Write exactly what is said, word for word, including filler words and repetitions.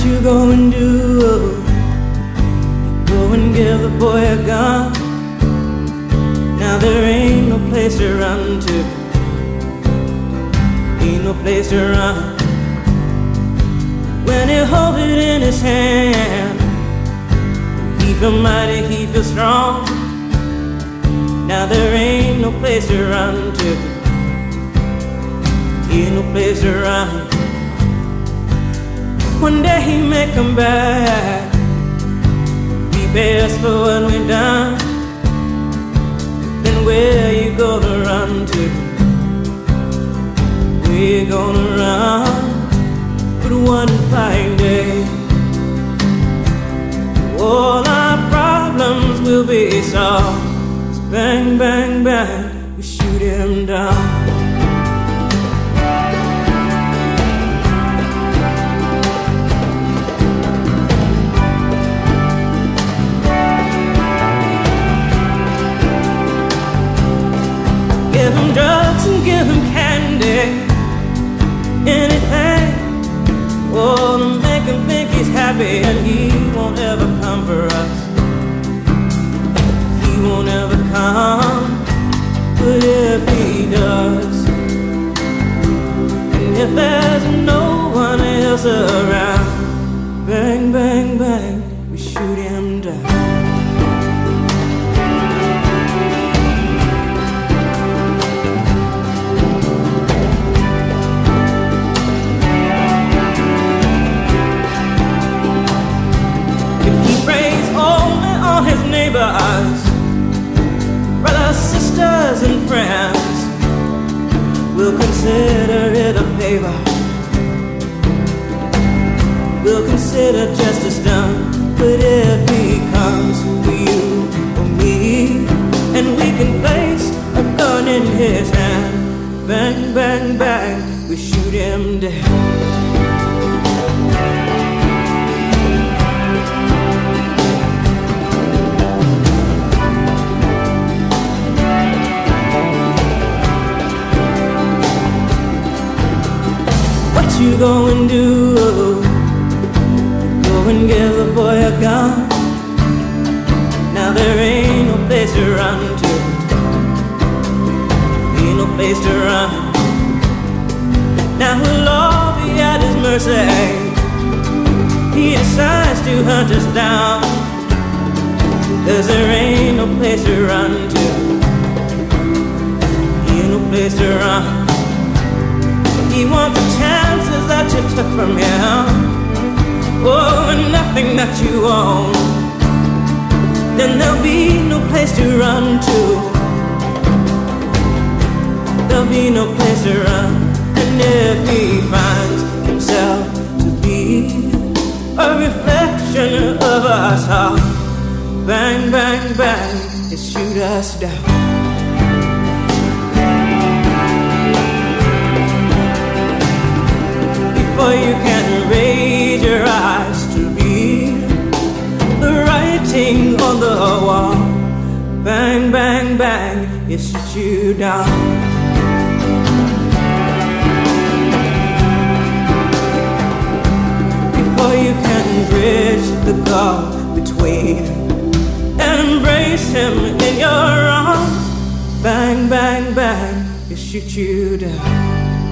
you gonna do? Go and give the boy a gun. Now there ain't no place to run to, ain't no place to run. When he holds it in his hand, he feel mighty, he feel strong. Now there ain't no place to run to, ain't no place to run. One day he may come back, he pay us for what we done. Then where you gonna run to? Where you gonna run? But one fine day, all our problems will be solved. Bang, bang, bang, we shoot him down. Give him drugs and give him candy, anything, oh, to make him think he's happy. And he won't ever come for us, he won't ever come. But if he does, and if there's no one else around, bang, bang, bang, we shoot him down. His neighbors, brothers, sisters, and friends will consider it a favor, will consider justice done. But if he comes for you or me, and we can place a gun in his hand, bang, bang, bang, we shoot him dead. What you gonna do? Go and give the boy a gun. Now there ain't no place to run to, ain't no place to run. Now we'll all be at his mercy. He decides to hunt us down, 'cause there ain't no place to run to, ain't no place to run. He wants the chances that you took from him, oh, and nothing that you own. Then there'll be no place to run to, there'll be no place to run. And if he finds himself to be a reflection of us all, bang, bang, bang, he shoot us down. Before you can raise your eyes to read the writing on the wall, bang, bang, bang, it shoots you down. Before you can bridge the gulf between and embrace him in your arms, bang, bang, bang, it shoots you down.